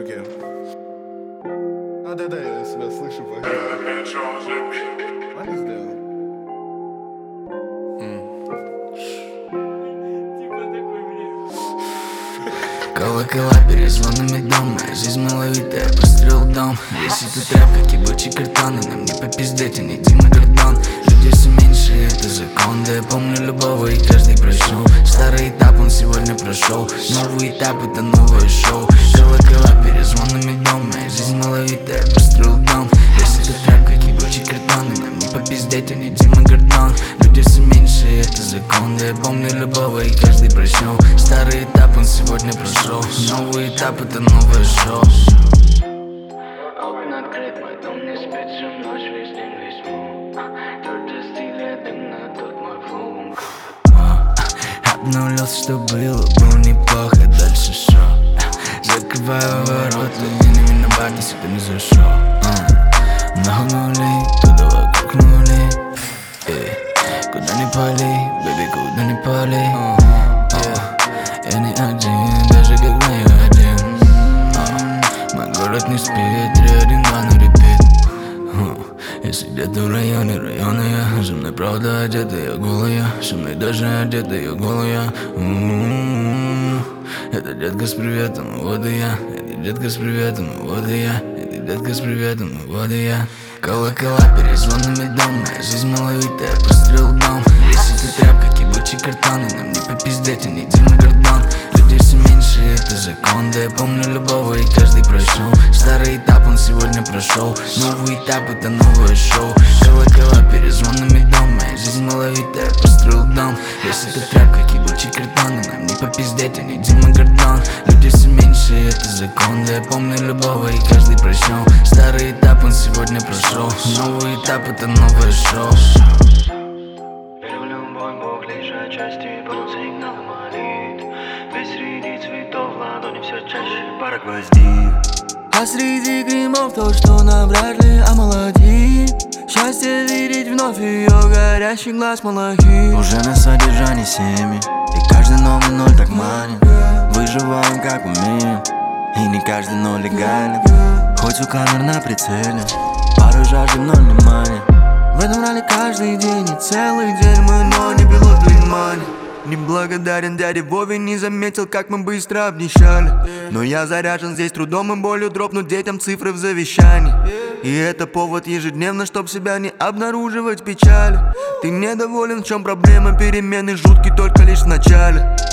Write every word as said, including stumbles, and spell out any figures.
Окей. А, да-да, я себя слышу. Ладно, сделал. Колокола, перезвонами дома, жизнь маловитая, построил дом. Весь этот трэп, как ебучий картон, и нам не попиздеть, и не Дима Гордон. Людей все меньше, это закон, да я помню любого, и каждый прошел. Старый этап он сегодня прошел, новый этап это новое шоу. Колокола, перезвонами дома, жизнь маловитая, построил дом. Весь этот трэп, как ебучий картон, и нам не попиздеть, и не Дима Гордон. Людей все меньше, это закон, да я помню любого, и каждый прошел. Старый этап он сегодня прошел, новый этап это новое шоу. Окна открыт, мой дом не спит всю ночь, весь день, весь мол. Тёртый стиль, я дымно, тут мой флоу. Обнулился, что было, было неплохо, дальше шоу. Закрываю ворота, я не виноват, если ты не зашел. Много нулей, туда вокруг нулей. Куда не пали, бэби, куда не пали. Я не один, даже когда я один. Мой город не спит, три один два на репит. Если где-то в районе, района я, со мной правда одетая голая, со мной даже одетая голая. Это детка с приветом, вот и я. Это детка с приветом, вот и я. Это детка с приветом, вот и я. Колокола, перезвонами дома, жизнь маловитая, построил дом. Весь этот трэп, как ебучий картон, и нам не попиздеть, и не Дима Гордон. Людей все меньше, это закон, да я помню любого, и каждый прошел. Старый этап он сегодня прошел, новый этап это новое шоу. Колокола, перезвонами дома, жизнь маловитая, построил дом. Весь этот трэп, как ебучий картон, и нам не попиздеть, и не Дима Гордон. Людей все меньше, это закон, да я помню любого, и каждый прошел. Старый этап он сегодня прошел, новый этап это новое шоу. Верю в любой бог, лишь отчасти был сигнал молит. Весь среди цветов, ладони все чаще пара гвоздей. А среди гримов то, что нам вряд ли омолодит. Счастье видеть вновь ее горящий глаз малахит. Уже на содержании семьи, и каждый новый ноль так манит. Выживаем как умеем, и не каждый ноль легален. Хоть у камер на прицеле, пару жаждем, но внимания. В этом ралли каждый день и целый день мы, но не пилот внимания. Не благодарен дяде Вове, не заметил, как мы быстро обнищали. Но я заряжен здесь трудом и болью дропнуть детям цифры в завещании. И это повод ежедневно, чтоб себя не обнаруживать в печали. Ты недоволен, в чем проблема, перемены жуткие только лишь в начале.